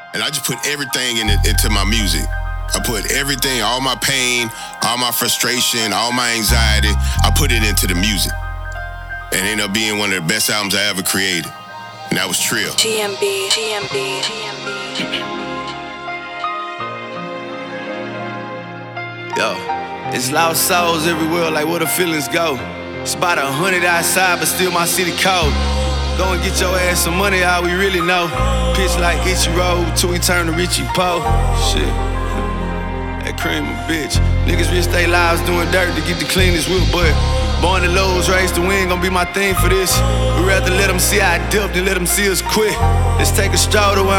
And I just put everything into my music. I put everything, all my pain, all my frustration, all my anxiety, I put it into the music. And it ended up being one of the best albums I ever created. And that was Trill. GMB. Yo, it's lost souls everywhere, like where the feelings go. It's about 100 outside, but still my city cold. Go and get your ass some money, all we really know. Pitch like Ichiro till we turn to Richie Poe. Shit, that cream a bitch. Niggas risk their lives doing dirt to get the cleanest whip, but born to lose, raised to win, gon' be my thing for this. We'd rather let them see our depth than let them see us quit. Let's take a stroll to